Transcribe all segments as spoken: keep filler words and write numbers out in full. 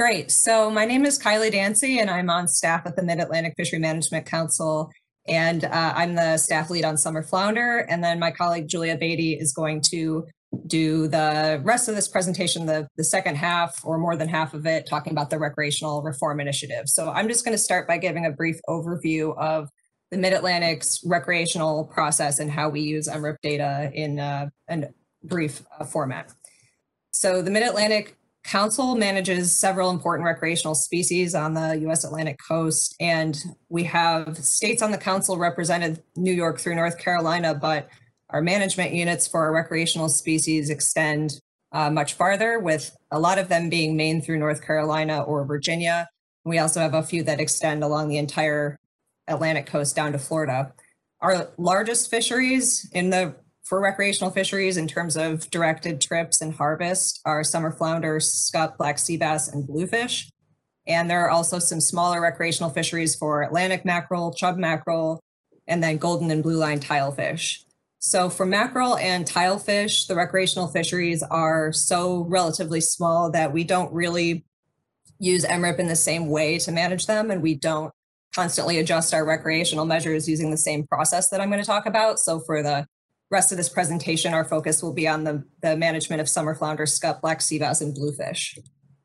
Great. So my name is Kylie Dancy, and I'm on staff at the Mid-Atlantic Fishery Management Council, and uh, I'm the staff lead on summer flounder. And then my colleague Julia Beatty is going to do the rest of this presentation, the, the second half or more than half of it, talking about the recreational reform initiative. So I'm just going to start by giving a brief overview of the Mid-Atlantic's recreational process and how we use M R I P data in uh, a brief uh, format. So the Mid-Atlantic Council manages several important recreational species on the U S Atlantic coast, and we have states on the council represented New York through North Carolina, but our management units for our recreational species extend uh, much farther, with a lot of them being Maine through North Carolina or Virginia. We also have a few that extend along the entire Atlantic coast down to Florida. Our largest fisheries in the for recreational fisheries in terms of directed trips and harvest are summer flounder, scup, black sea bass, and bluefish. And there are also some smaller recreational fisheries for Atlantic mackerel, chub mackerel, and then golden and blue line tilefish. So for mackerel and tilefish, the recreational fisheries are so relatively small that we don't really use M R I P in the same way to manage them, and we don't constantly adjust our recreational measures using the same process that I'm going to talk about. So for the rest of this presentation, our focus will be on the, the management of summer flounder, scup, black sea bass, and bluefish.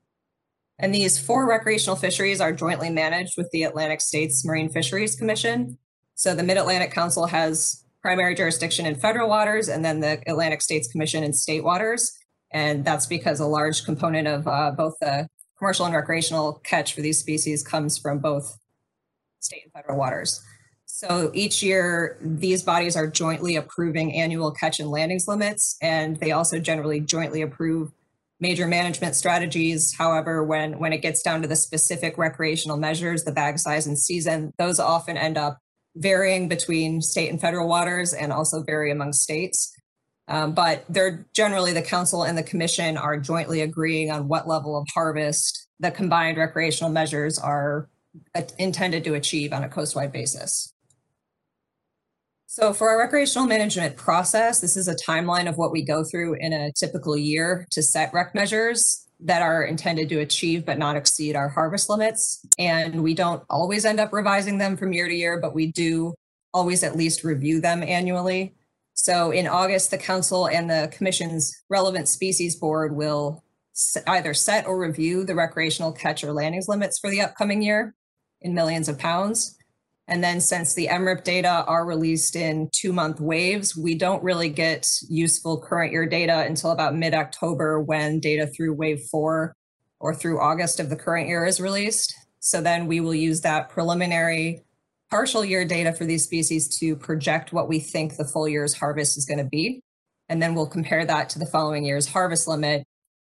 And these four recreational fisheries are jointly managed with the Atlantic States Marine Fisheries Commission. So the Mid-Atlantic Council has primary jurisdiction in federal waters, and then the Atlantic States Commission in state waters. And that's because a large component of uh, both the commercial and recreational catch for these species comes from both state and federal waters. So each year, these bodies are jointly approving annual catch and landings limits, and they also generally jointly approve major management strategies. However, when, when it gets down to the specific recreational measures, the bag size and season, those often end up varying between state and federal waters and also vary among states. Um, but they're generally, the council and the commission are jointly agreeing on what level of harvest the combined recreational measures are intended to achieve on a coastwide basis. So for our recreational management process, this is a timeline of what we go through in a typical year to set rec measures that are intended to achieve but not exceed our harvest limits. And we don't always end up revising them from year to year, but we do always at least review them annually. So in August, the council and the commission's relevant species board will either set or review the recreational catch or landings limits for the upcoming year in millions of pounds. And then since the M R I P data are released in two-month waves, we don't really get useful current year data until about mid-October, when data through wave four or through August of the current year is released. So then we will use that preliminary partial year data for these species to project what we think the full year's harvest is going to be. And then we'll compare that to the following year's harvest limit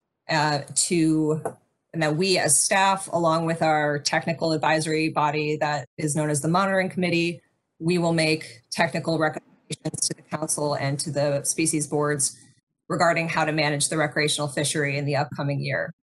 uh, to And that we as staff, along with our technical advisory body that is known as the monitoring committee, we will make technical recommendations to the council and to the species boards regarding how to manage the recreational fishery in the upcoming year.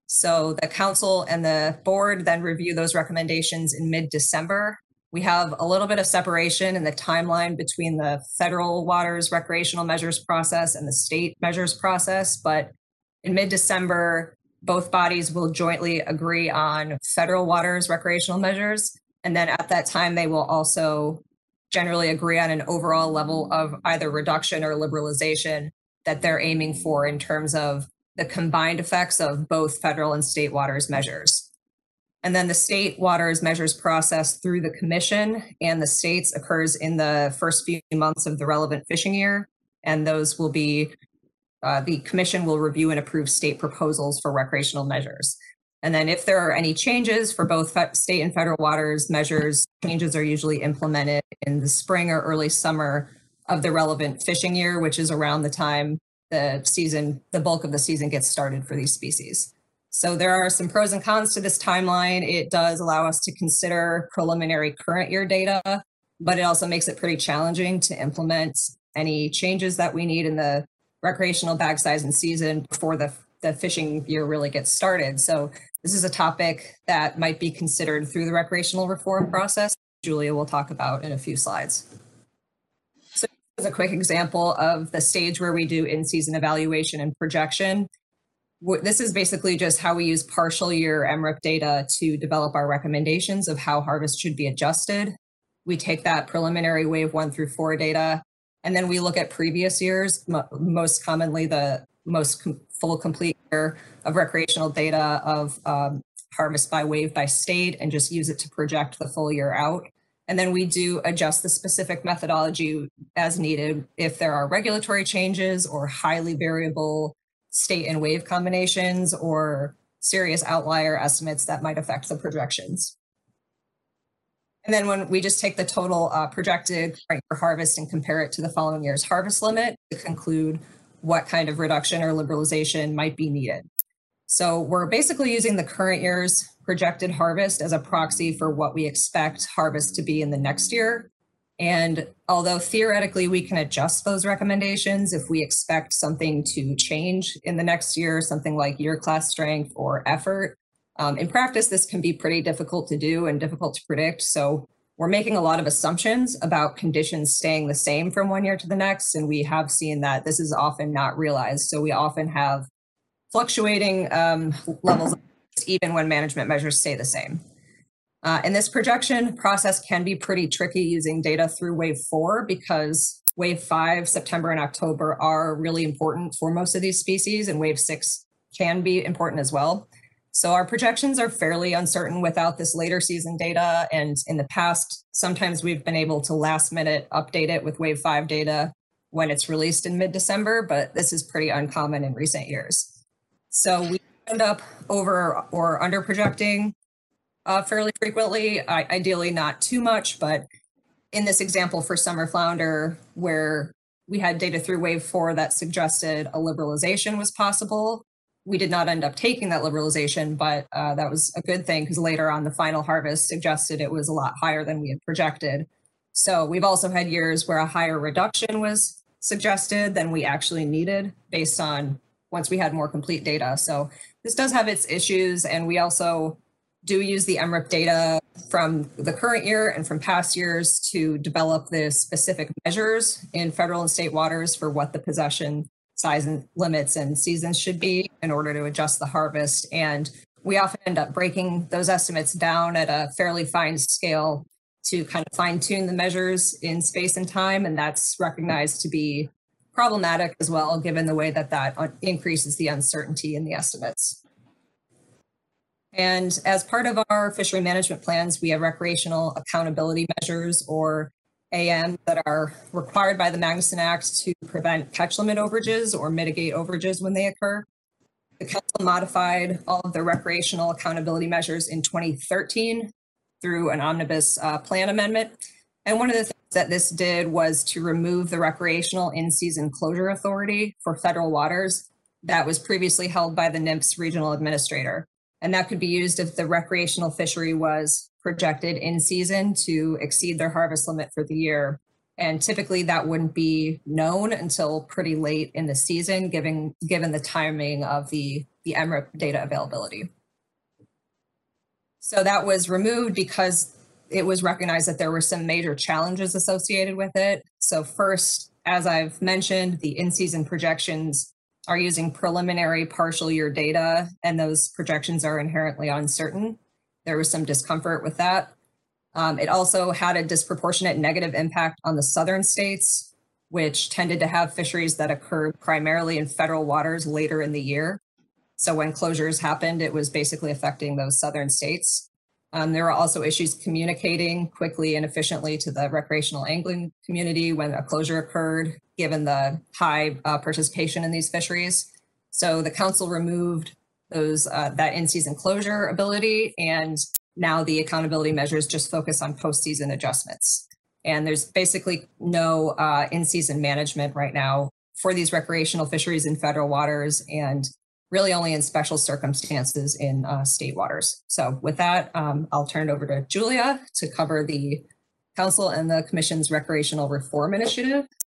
So the council and the board then review those recommendations in mid-December. We have a little bit of separation in the timeline between the federal waters recreational measures process and the state measures process, but in mid-December, both bodies will jointly agree on federal waters recreational measures. And then at that time, they will also generally agree on an overall level of either reduction or liberalization that they're aiming for in terms of the combined effects of both federal and state waters measures. And then the state waters measures process through the commission and the states occurs in the first few months of the relevant fishing year. And those will be Uh, the commission will review and approve state proposals for recreational measures. And then if there are any changes for both state and federal waters measures, changes are usually implemented in the spring or early summer of the relevant fishing year, which is around the time the season, the bulk of the season gets started for these species. So there are some pros and cons to this timeline. It does allow us to consider preliminary current year data, but it also makes it pretty challenging to implement any changes that we need in the recreational bag size and season before the, the fishing year really gets started. So this is a topic that might be considered through the recreational reform process. Julia will talk about in a few slides. So as a quick example of the stage where we do in-season evaluation and projection, this is basically just how we use partial year M R I P data to develop our recommendations of how harvest should be adjusted. We take that preliminary wave one through four data, and then we look at previous years, most commonly the most com- full complete year of recreational data of um, harvest by wave by state, and just use it to project the full year out. And then we do adjust the specific methodology as needed if there are regulatory changes or highly variable state and wave combinations or serious outlier estimates that might affect the projections. And then when we just take the total uh, projected for harvest and compare it to the following year's harvest limit to conclude what kind of reduction or liberalization might be needed. So we're basically using the current year's projected harvest as a proxy for what we expect harvest to be in the next year. And although theoretically we can adjust those recommendations if we expect something to change in the next year, something like year class strength or effort, um, in practice, this can be pretty difficult to do and difficult to predict. So we're making a lot of assumptions about conditions staying the same from one year to the next. And we have seen that this is often not realized. So we often have fluctuating um, levels, even when management measures stay the same. Uh, and this projection process can be pretty tricky using data through wave four because wave five, September and October are really important for most of these species, and wave six can be important as well. So our projections are fairly uncertain without this later season data. And in the past, sometimes we've been able to last minute update it with wave five data when it's released in mid-December, but this is pretty uncommon in recent years. So we end up over or under projecting uh, fairly frequently, I, ideally not too much, but in this example for summer flounder, where we had data through wave four that suggested a liberalization was possible, we did not end up taking that liberalization, but uh, that was a good thing because later on the final harvest suggested it was a lot higher than we had projected. So we've also had years where a higher reduction was suggested than we actually needed based on once we had more complete data. So this does have its issues, and we also do use the M R I P data from the current year and from past years to develop the specific measures in federal and state waters for what the possession size and limits and seasons should be in order to adjust the harvest. And we often end up breaking those estimates down at a fairly fine scale to kind of fine tune the measures in space and time. And that's recognized to be problematic as well, given the way that that increases the uncertainty in the estimates. And as part of our fishery management plans, we have recreational accountability measures, or A M, that are required by the Magnuson Act to prevent catch limit overages or mitigate overages when they occur. The council modified all of the recreational accountability measures in twenty thirteen through an omnibus uh, plan amendment. And one of the things that this did was to remove the recreational in-season closure authority for federal waters that was previously held by the N I M S regional administrator. And that could be used if the recreational fishery was projected in season to exceed their harvest limit for the year. And typically that wouldn't be known until pretty late in the season, given, given the timing of the, the M R I P data availability. So that was removed because it was recognized that there were some major challenges associated with it. So first, as I've mentioned, the in-season projections are using preliminary partial year data, and those projections are inherently uncertain. There was some discomfort with that. Um, it also had a disproportionate negative impact on the southern states, which tended to have fisheries that occurred primarily in federal waters later in the year. So when closures happened, it was basically affecting those southern states. Um, there were also issues communicating quickly and efficiently to the recreational angling community when a closure occurred, given the high uh, participation in these fisheries. So the council removed those uh, that in-season closure ability, and now the accountability measures just focus on post-season adjustments. And there's basically no uh, in-season management right now for these recreational fisheries in federal waters, and really only in special circumstances in uh, state waters. So with that, um, I'll turn it over to Julia to cover the council and the commission's recreational reform initiative.